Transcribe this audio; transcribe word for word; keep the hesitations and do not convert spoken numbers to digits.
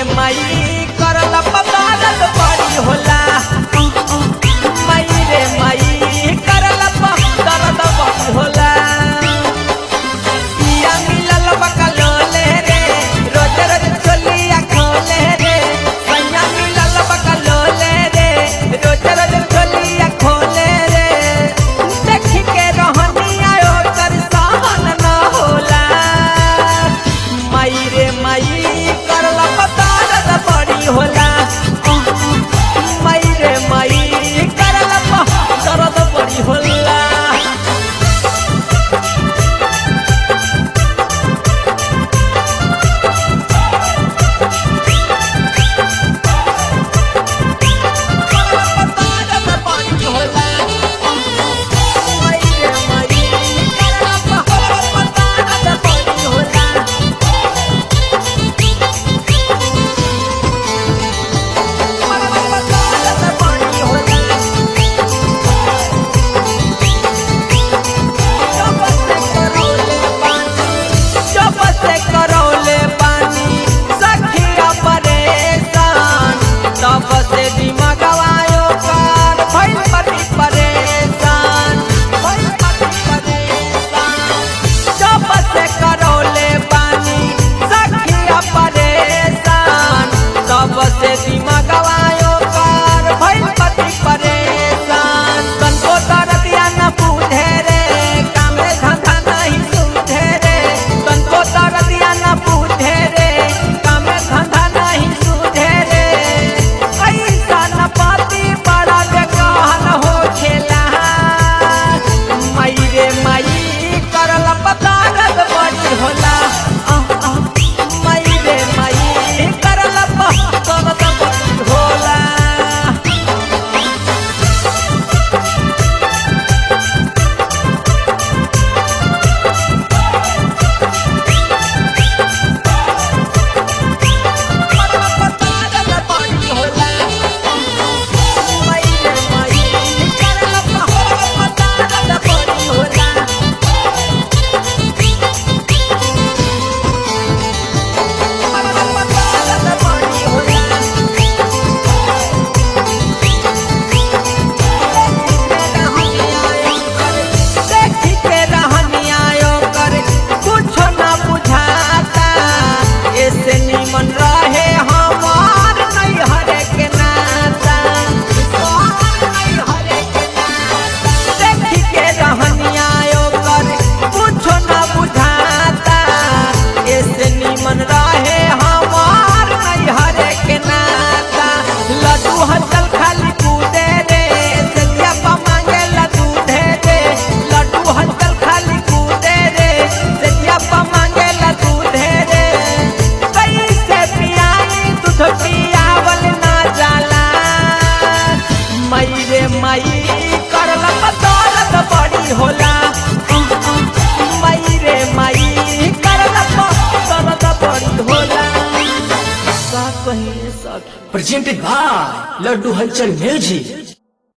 माई करल पतारत बड़ी होला माई रे माई करल पतारत बड़ी होला पिया मिलल बकलोले रे रोज रोज चोलिया खोले रे सैया मिलल बकलोले रे रोज रोज चोलिया खोले रे देख के रहनिया ओकर सहन न होला माई रे माई करल पतारत बड़ी होला माई रे माई करल पतारत बड़ी होला माई करल पतारत बड़ी होला माई रे माई करल पतारत बड़ी होला का कहिए सखी। प्रेजेंटेड बाय लड्डू हलचल म्यूजिक।